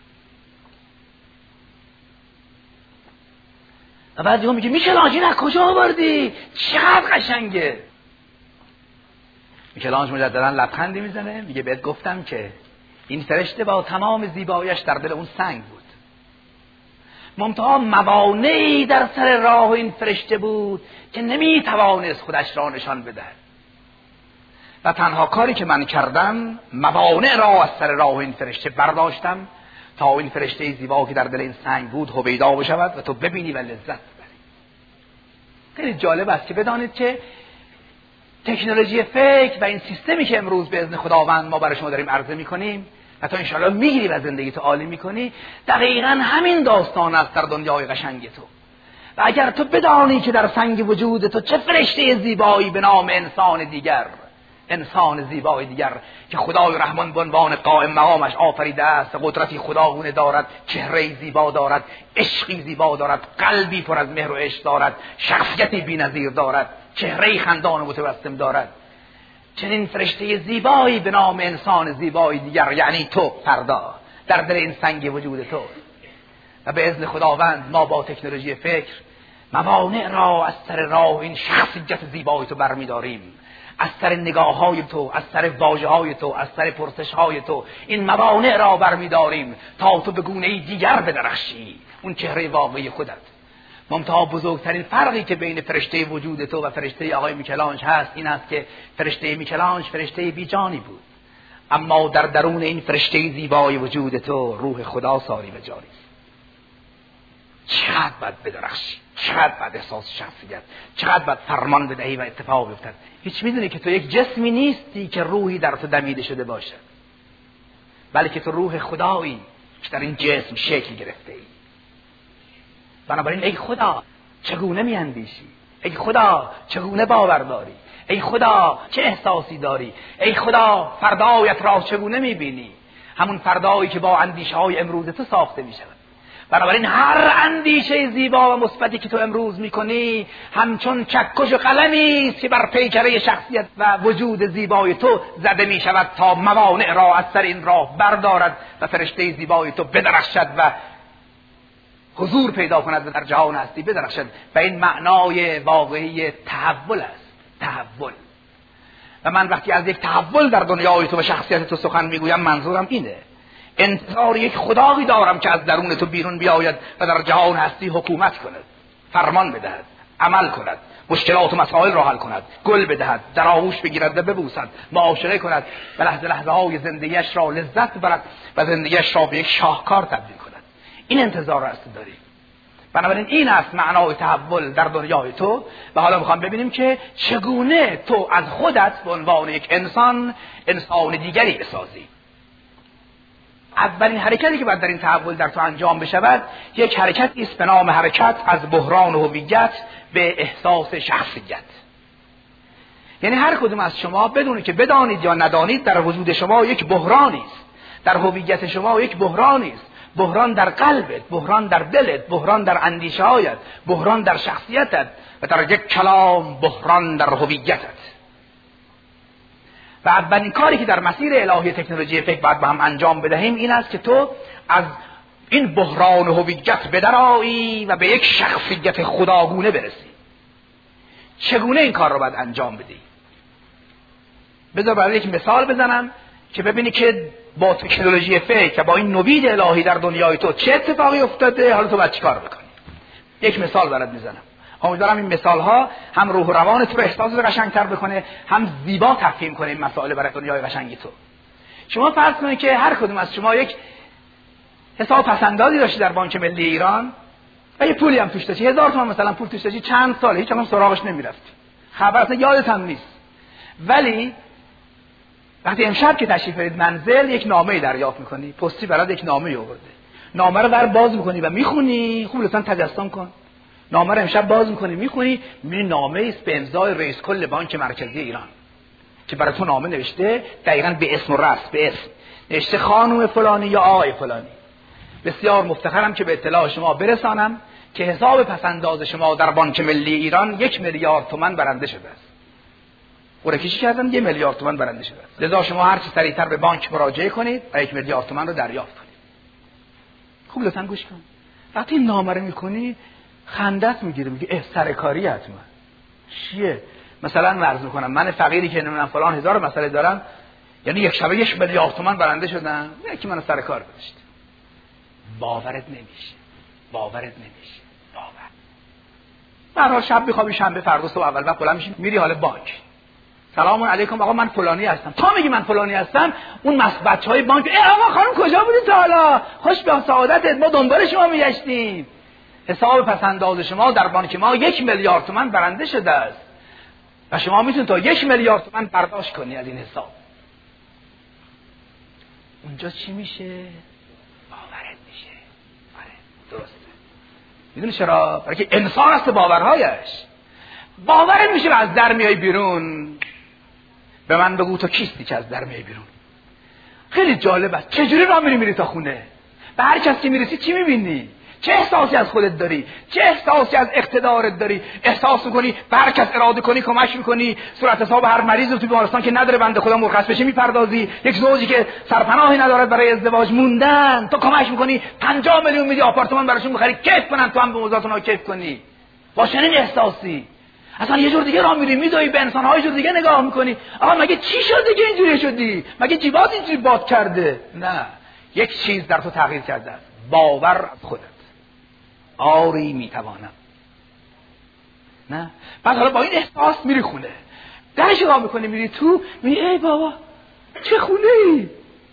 و بعد یهو میگه میکلانژ این از کجا آوردی؟ چقدر قشنگه. میکلانژ مجددا لبخندی میزنه، میگه بهت گفتم که این فرشته با تمام زیباییش در دل اون سنگ بود، منتها موانعی در سر راه این فرشته بود که نمیتوانست خودش را نشان بده و تنها کاری که من کردم موانع را از سر راه این فرشته برداشتم تا این فرشته زیبا که در دل این سنگ بود هویدا بشود و تو ببینی و لذت ببری. خیلی جالب است که بدانید که تکنولوژی فکر و این سیستمی که امروز به اذن خداوند ما برای شما داریم عرضه میکنیم و تا انشاءالله میگیری و زندگی تو عالی میکنی، دقیقاً همین داستان است در دنیای قشنگ تو. و اگر تو بدانی که در سنگ وجود تو چه فرشته زیبایی به نام انسان دیگر، انسان زیبای دیگر که خدای رحمان به عنوان قائم مقامش آفریده است، قدرتی خداگونه دارد، چهره زیبا دارد، عشقی زیبا دارد، قلبی پر از مهر و عشق دارد، شخصیتی بی‌نظیر دارد، چهره خندان و متبسم دارد، چنین فرشته زیبایی به نام انسان زیبای دیگر، یعنی تو فردا در دل این سنگ وجود تو. و به اذن خداوند ما با تکنولوژی فکر موانع را از سر راه این شخصیت زیبای تو برمیداریم، از سر نگاه های تو، از سر واژه های تو، از سر پرسش های تو این موانع را برمیداریم تا تو به گونه دیگر بدرخشی، اون چهره واقعی خودت. منتها بزرگترین فرقی که بین فرشته وجود تو و فرشته آقای میکلانژ هست این است که فرشته میکلانژ فرشته بیجانی بود، اما در درون این فرشته زیبای وجود تو روح خدا ساری و جاری است. چقدر باید بدرخشی، چقدر باید احساس شخصیت، چقدر باید فرمان بدهی و اتفاق بیفتد. هیچ میدونی که تو یک جسمی نیستی که روحی در تو دمیده شده باشد، بلکه تو روح خدایی که در این جسم شکل گرفته ای. بنابراین ای خدا چگونه میاندیشی؟ ای خدا چگونه باور داری؟ ای خدا چه احساسی داری؟ ای خدا فردایت را چگونه میبینی؟ همون فردایی که با اندیشه های امروز تو ساخته میشود. بنابراین هر اندیشه زیبا و مثبتی که تو امروز میکنی همچون چکش و قلمی است که بر پیکره شخصیت و وجود زیبای تو زده میشود تا موانع را از سر این راه بردارد و فرشته زیبای تو بدرخشد و حضور پیدا کند و در جهان هستی بدرخشد. و این معنای واقعی تحول است، تحول. و من وقتی از یک تحول در دنیای تو و شخصیت تو سخن میگویم منظورم اینه، انتظار یک خدایی دارم که از درون تو بیرون بیاید و در جهان هستی حکومت کند، فرمان بدهد، عمل کند، مشکلات و مسائل را حل کند، گل بدهد، در آغوش بگیرد و ببوسد، معاشره کند و لحظه لحظه های زندگیش را لذت برد و زندگیش را به یک شاهکار تبدیل کند. این انتظار را است داریم. بنابراین این است معنای تحول در دنیای تو. و حالا میخوام ببینیم که چگونه تو از خودت به عنوان یک انسان انسان دیگری بسازی. اولین حرکتی که باید در این تحول در تو انجام بشود یک حرکت است به نام حرکت از بحران هویت به احساس شخصیت. یعنی هر کدوم از شما بدونید که بدانید یا ندانید در وجود شما یک بحرانی است، در هویت شما یک بحرانی است. بحران در قلبت، بحران در دلت، بحران در اندیشه هایت، بحران در شخصیتت و در یک کلام بحران در هویتت. و اولین کاری که در مسیر الهی تکنولوژی فکر باید با هم انجام بدهیم این است که تو از این بحران هویت بدرایی و به یک شخصیت خداگونه برسی. چگونه این کار رو باید انجام بدی؟ بذار برای یک مثال بزنم که ببینی که با تکنولوژی فکر و با این نوید الهی در دنیای تو چه اتفاقی افتاده، حالا تو باید چی کار بکنی. یک مثال برات میزنم، امیدوارم این مثال ها هم روح و روان تو رو احساس قشنگتر بکنه، هم زیبا تفهیم کنه این مسائل برای دنیای قشنگ تو. شما فرض کنید که هر کدوم از شما یک حساب پسندازی داشتی در بانک ملی ایران و یه پولی هم توش داشتی، هزار تومان مثلا پول توش داشتی، چند ساله هیچ هم سراغش نمیرفتی، خبر اصلا یادت هم نیست. ولی وقتی امشب که تشریف برید منزل یک نامه دریافت میکنی، پستی برات یک نامه آورده، نامه رو در باز میکنی و میخونی، خوب لطفا تجسم کن. نامه رو امشب باز میکنی میخونی، میبینی نامه است به امضای رئیس کل بانک مرکزی ایران. که برای تو نامه نوشته، دقیقاً به اسم و رسم، به اسم نوشته خانم فلانی یا آقای فلانی، بسیار مفتخرم که به اطلاع شما برسانم که حساب پسنداز شما در بانک ملی ایران یک میلیارد تومان برنده شده است. قرعه‌کشی کردم یک میلیارد تومان برنده شده است. لذا شما هر چه سریعتر به بانک مراجعه کنید و یک میلیارد تومان رو دریافت کنید. خوب لطفاً گوش کن. وقتی این نامه رو می‌کنی خندت میگیره، میگه اه سرکاری حتما چیه؟ مثلا عرض می‌کنم من فقیری که نمیدونم فلان هزار مسئله دارم، یعنی یک شبه یک میلیارد تومان برنده شدم، یکی منو سر کار گذاشت. باورت نمیشه، باورت نمیشه، باور. من هر شب میخوابی، شنبه فردا صبح اول وقت بلند میشی میری حال بانک. سلام علیکم آقا من فلانی هستم. تا میگی من فلانی هستم، اون بچهای بانک ای آقا خانم کجا بودی تا حالا؟ خوش به سعادتت، ما دنبال شما میگشتیم. حساب پسنداز شما در بانک ما یک میلیارد تومان برنده شده است و شما میتونید تا یک میلیارد تومان برداشت کنی از این حساب. اونجا چی میشه؟ باورت میشه. آره درسته. میدونی چرا؟ برای که انسان است باورهایش. باورت میشه و از در میای بیرون. به من بگو تو کیستی که از در میای بیرون؟ خیلی جالب است. چجوری راه میری میری تا خونه؟ به هر کسی که میرسی چی میبینی؟ چه احساسی از خودت داری؟ چه احساسی از اقتدارت داری؟ احساس میکنی به هر کس اراده کنی کمک میکنی، صورت حساب هر مریض رو تو بیمارستان که نداره بنده خدا مرخص بشه میپردازی، یک زوجی که سرپناهی نداره برای ازدواج موندن تو کمک میکنی، پنجاه میلیون میدی آپارتمان براشون بخری کیف کنن، تو هم به موضوعات اونها کیف کنی. با چنین احساسی اصلا یه جور دیگه راه میری، میدوی به انسان‌های جور دیگه نگاه میکنی. آقا مگه چی شده که اینجوری شدی؟ مگه جیبات اینجوری باد کرده؟ نه، یک چیز در تو تغییر کرده است، باور از خودت. آری میتوانم. نه بعد حالا با این احساس میری خونه، درش راه میکنی میری تو، میگی ای بابا چه خونه ای،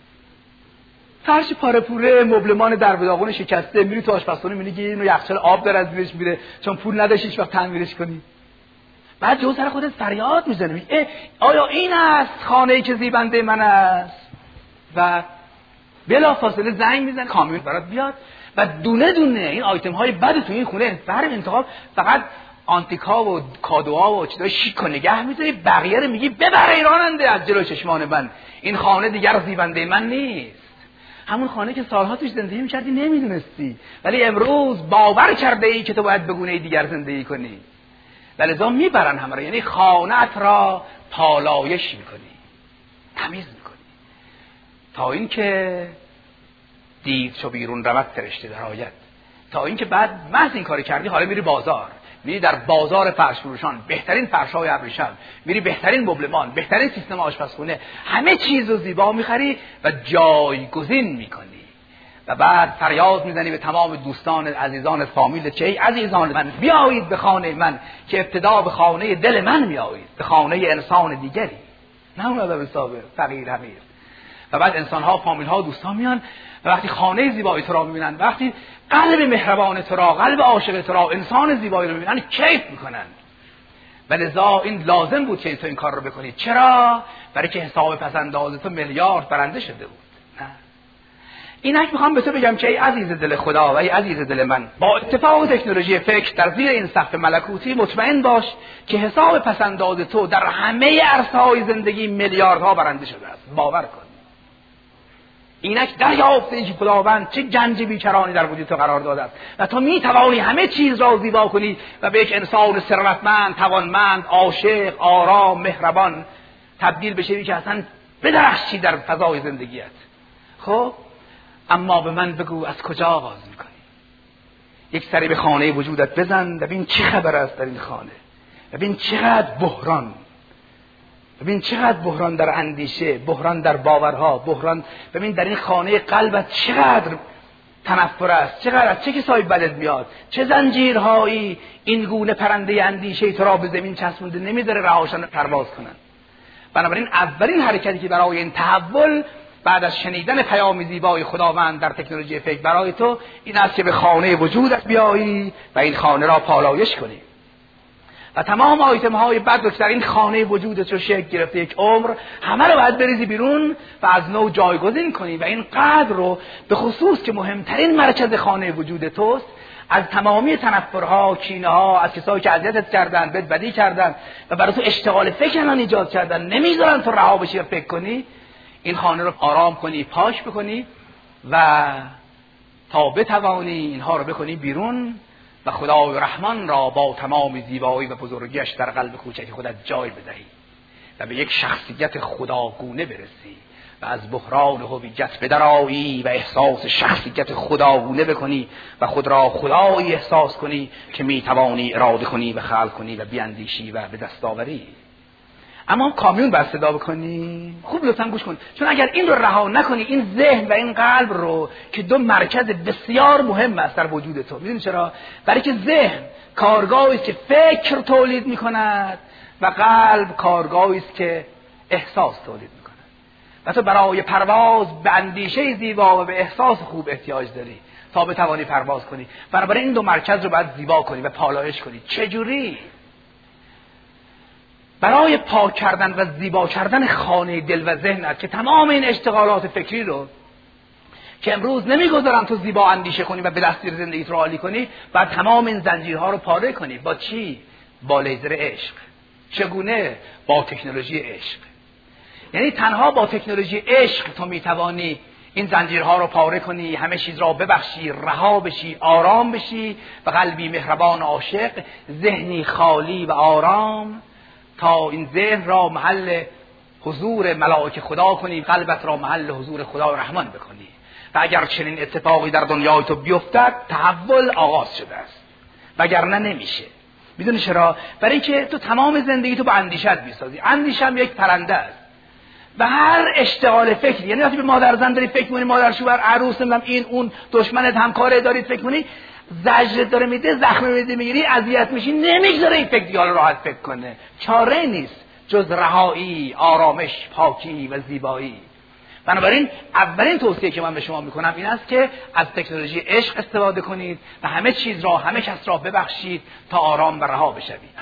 فرش پاره پوره، مبلمان در به داغون شکسته، میری تو آشپزخونه میگی اینو یخچال آب داره از زیرش میره چون پول نداشتی هیچ وقت تعمیرش کنی. بعد جو سر خودت فریاد میزنی میگی آیا این است خانه‌ای که زیبنده من است؟ و بلافاصله زنگ میزنی کامیون برات بیاد و دونه دونه این آیتم های بد تو این خونه برای انتخاب فقط آنتیکا و کادوها و چیزای شیک و نگه می‌داری، بقیه رو میگی ببر ایراننده از جلوی چشمان من، این خانه دیگر زیبنده من نیست. همون خانه که سالها توش زندگی می‌کردی نمیدونستی، ولی امروز باور کرده ای که تو باید به گونه دیگر زندگی کنی. ولذا میبرن همه رو، یعنی خانه‌ات را پالایش میکنی، تمیز میکنی، تا اینکه دیو چو بیرون رود فرشته در آید. تا اینکه بعد محض این کاری کردی حالا میری بازار، میری در بازار فرش فروشان بهترین فرش‌های ابریشم، میری بهترین مبلمان، بهترین سیستم آشپزخونه، همه چیز رو زیبا میخری و جایگزین میکنی و بعد فریاد میزنی به تمام دوستان عزیزان فامیل که ای عزیزان من بیایید به خانه من که ابتدا به خانه دل من میایید، به خانه انسان دیگری، نه اون آدم سابق فقیر حقیر. و بعد انسان‌ها، فامیل‌ها، دوستان میان و وقتی خانه زیبایی تو را می‌بینن، وقتی قلب مهربان تو را، قلب عاشق تو را، انسان زیبایی رو می‌بینن کیف می‌کنن. ولذا این لازم بود که تو این کار رو بکنی. چرا؟ برای که حساب پسنداز تو میلیارد برنده شده بود. نه. اینک می‌خوام به تو بگم که ای عزیز دل خدا و ای عزیز دل من، با اتفاق تکنولوژی فکر در زیر این سقف ملکوتی مطمئن باش که حساب پسنداز تو در همه عرصه‌های زندگی میلیاردها برنده شده است. باور کن. اینک دریافت این که خداوند چه گنج بیکرانی در وجود تو قرار داده است و تو می توانی همه چیز را زیبا کنی و به یک انسان ثروتمند، توانمند، عاشق، آرام، مهربان تبدیل بشی که اصلا بدرخشی در فضای زندگیت. خب اما به من بگو از کجا آغاز میکنی؟ یک سری به خانه وجودت بزن، ببین چه خبر است در این خانه، ببین چقدر بحران، ببین چقدر بحران در اندیشه، بحران در باورها، بحران، ببین در این خانه قلبت چقدر تنفر است، چقدر از چه کسایی بدت میاد، چه زنجیرهایی این گونه پرنده اندیشه تو را به زمین چسبونده نمیذاره رهاشن پرواز کنن. بنابراین اولین حرکتی که برای این تحول بعد از شنیدن پیام زیبای خداوند در تکنولوژی فکر برای تو این است که به خانه وجودت بیایی و این خانه را پالایش کنی و تمام آیتم های بد که در این خانه وجودت رو شکل گرفته یک عمر همه رو باید بریزی بیرون و از نو جایگزین کنی و این قدر رو به خصوص که مهمترین مرکز خانه وجود توست از تمامی تنفرها، کینه‌ها، از کسایی که اذیتت کردن، بد بدی کردن و برای تو اشتغال فکر الان ایجاد کردن، نمیذارن تو رها بشی و فکر کنی، این خانه رو آرام کنی، پاک بکنی و تا بتوانی اینها رو بکنی بیرون و خدای رحمان را با تمام زیبایی و بزرگیش در قلب کوچک خودت جای بدهی و به یک شخصیت خداگونه برسی و از بحران هویت بدرایی و احساس شخصیت خداگونه بکنی و خود را خدایی احساس کنی که میتوانی اراده کنی و خلق کنی و بیاندیشی و به دست آوری. اما کامیون باید صدا بکنی. خوب لطفا گوش کن، چون اگر این رو رها نکنی، این ذهن و این قلب رو که دو مرکز بسیار مهم است در وجود تو، میدونی چرا؟ برای که ذهن کارگاهی است که فکر تولید میکند و قلب کارگاهی است که احساس تولید میکند و تو برای پرواز به اندیشه زیبا و به احساس خوب احتیاج داری تا بتوانی پرواز کنی. بنابراین این دو مرکز رو باید زیبا کنی و پالایش کنی. چجوری؟ برای پاک کردن و زیبا کردن خانه دل و ذهنت که تمام این اشتغالات فکری رو که امروز نمیگذارن تو زیبا اندیشه کنی و به دستور زندگیت رو عالی کنی، بعد تمام این زنجیرها رو پاره کنی. با چی؟ با لیزر عشق. چگونه؟ با تکنولوژی عشق. یعنی تنها با تکنولوژی عشق تو میتوانی این زنجیرها رو پاره کنی، همه چیز را ببخشی، رها بشی، آرام بشی و قلبی مهربان عاشق، ذهنی خالی و آرام، تا این ذهن را محل حضور ملائکه خدا کنی، قلبت را محل حضور خدا رحمان بکنی. و اگر چنین اتفاقی در دنیای تو بیفتد، تحول آغاز شده است، وگرنه نمیشه. میدونی چرا؟ برای که تو تمام زندگی تو با اندیشت میسازی. اندیشه هم یک پرنده است و هر اشتغال فکری، یعنی وقتی به مادر زن داری فکر کنی، مادر شوهر، عروس، نمیدونم این اون، دشمنت، همکارت دارید فکر کنی، زجرت داره میده، زخم میده، میگیری، اذیت میشی، نمیگذاره این فکر دیال راحت فکر کنه. چاره نیست جز رهایی، آرامش، پاکی و زیبایی. بنابراین اولین توصیه که من به شما میکنم این است که از تکنولوژی عشق استفاده کنید و همه چیز را، همه کس را ببخشید تا آرام و رها بشوید.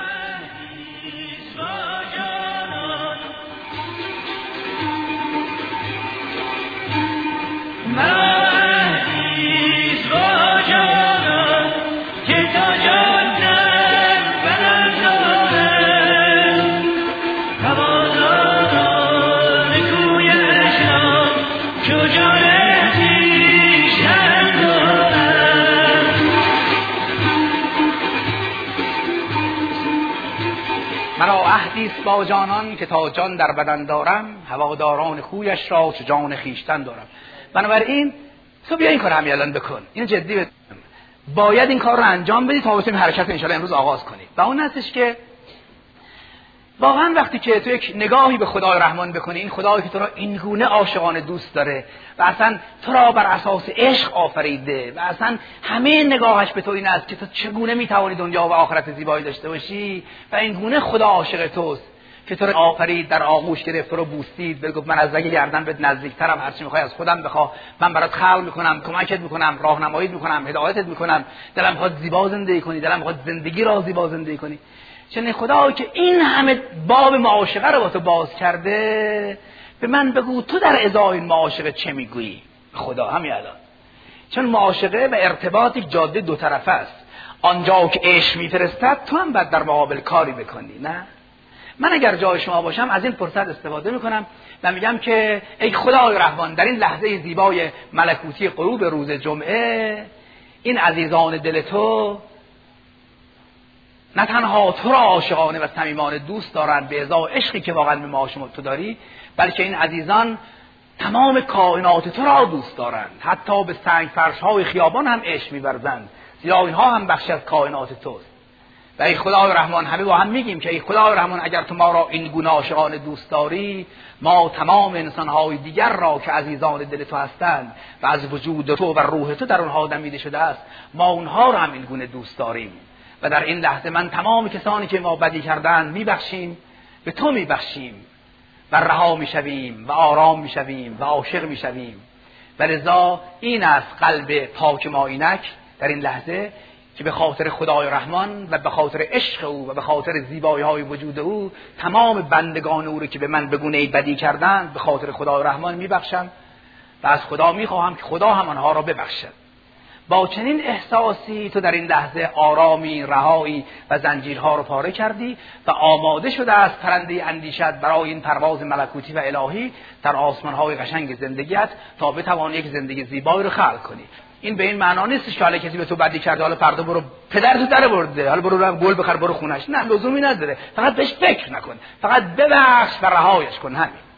مرا عهدی است با جانان که تا جان در بدن دارم، هواداران خویش را چو جان خویشتن دارم. بنابراین تو بیا این کار همین الان بکن، این جدی بد... باید این کار رو انجام بدی تا بتونیم حرکت انشالله امروز آغاز کنیم. و اون هستش که واقعا وقتی که تو یک نگاهی به خدای رحمان بکنی، این خدایی که تو را این گونه عاشقانه دوست داره و اصلا تو را بر اساس عشق آفریده و اصلا همه نگاهش به تو این است که تو چگونه میتوانی دنیا و آخرت زیبایی داشته باشی و این گونه خدا عاشق توست که تو را آفرید، در آغوش گرفت، تو رو بوسید، بهت گفت من از رگ گردن بهت نزدیکترم، هر چی میخوای از خودم بخواه، من برات خلق میکنم، کمکت میکنم، راهنماییت میکنم، هدایتت میکنم، دلم میخواد زیبا زندگی کنی، دلم میخواد زندگی را زیبا زندگی کنی. چون خدا که این همه باب معاشقه رو با تو باز کرده، به من بگو تو در ازای این معاشقه چه میگویی؟ خدا همین الان، چون معاشقه و ارتباط یک جاده دو طرفه است. آنجا که عشق میفرستد تو هم باید در مقابل کاری بکنی. نه من اگر جای شما باشم از این فرصت استفاده میکنم و میگم که ای خدای رحمان، در این لحظه زیبای ملکوتی غروب روز جمعه، این عزیزان دل تو نه تنها تو را عاشقانه و صمیمانه دوست دارند به ازای عشقی که واقعا به ما شما تو داری، بلکه این عزیزان تمام کائنات تو را دوست دارند، حتی به سنگ فرش های خیابان هم عشق می‌ورزند، زیرا اینها هم بخشی از کائنات توست. و ای خدای رحمان، همه با هم میگیم که ای خدای رحمان، اگر تو ما را این گونه عاشقانه دوست داری، ما تمام انسان‌های دیگر را که عزیزان دل تو هستند و از وجود تو و روح تو در اونها دمیده شده است، ما اونها را هم این گونه دوست داریم. و در این لحظه من تمام کسانی که ما بدی کردند میبخشیم، به تو میبخشیم و رها میشویم و آرام میشویم و عاشق میشویم. و لذا این است قلب پاک ما اینک در این لحظه که به خاطر خدای رحمان و به خاطر عشق او و به خاطر زیبایی های وجود او تمام بندگان او رو که به من به گونه بدی کردند به خاطر خدای رحمان میبخشم و از خدا میخواهم که خدا هم آنها را ببخشد. با چنین احساسی تو در این لحظه آرامی، رهایی و زنجیرها رو پاره کردی و آماده شده است پرنده اندیشت برای این پرواز ملکوتی و الهی در آسمان‌های قشنگ زندگیت تا بتوانی یک زندگی زیبایی رو خلق کنی. این به این معنا نیست که حالا کسی به تو بدی کرده حالا فردا برو پدر تو در برده، حالا برو گل بخر برو خونش. نه، لزومی نداره. فقط بهش فکر نکن، فقط ببخش و رهایش کن. همین.